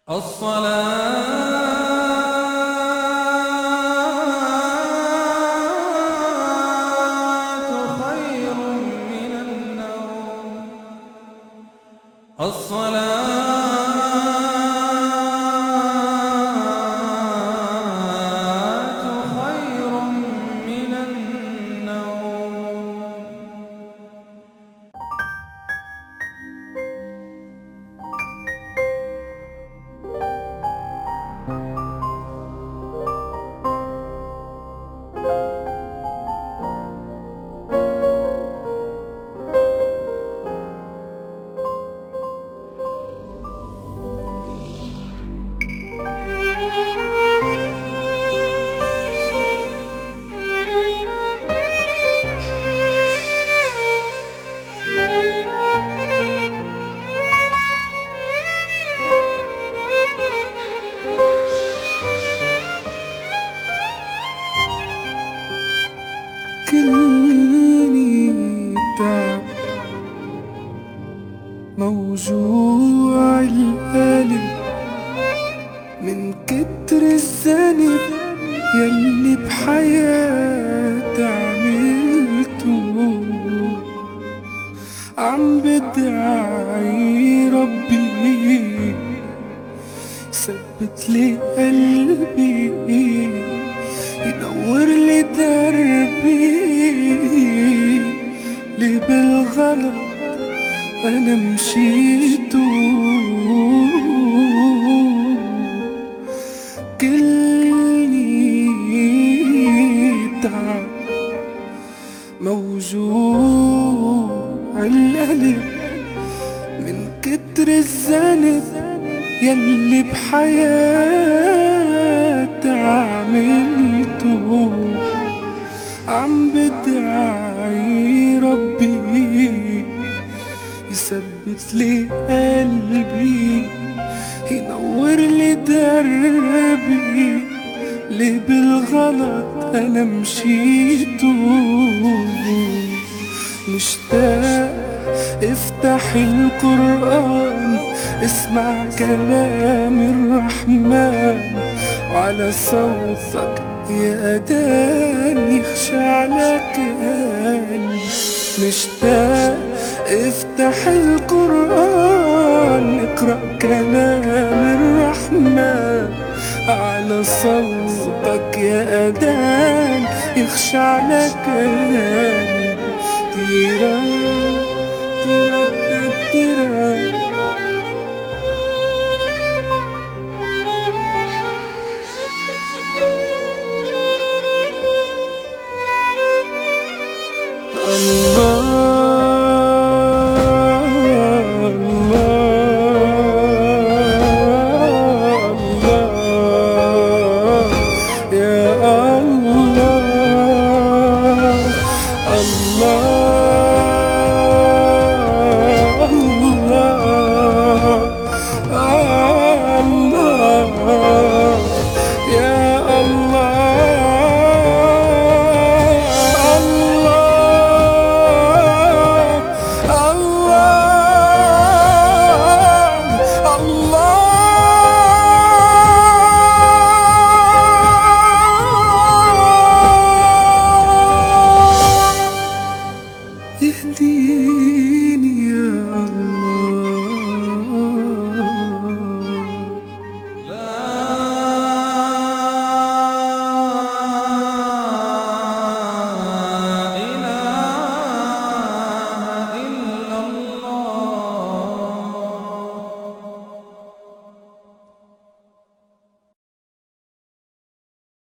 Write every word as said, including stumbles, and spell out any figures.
الصلاة خير من النوم. الصلاة خير من النوم. كلني تعب موجوع القلب من كتر الذنب يلي بحياتي عملته. عم بدعي ربي ثبت لي قلبي ينور لي دربي اللي بالغلط انا مشيته. كلني تعب موجوع القلب من كتر الذنب يلي بحياتي عملته. عم بدعي ربي يثبت لي قلبي ينور لي دربي اللي بالغلط انا مشيته. مشتاق افتح القرآن اسمع كلام الرحمن وعلى صوتك يا أذان يخشع لك قلبي. مشتاق افتح القرآن اقرأ كلام الرحمن على صوتك يا أذان يخشع لك قلبي. تيرا تيرا تيرا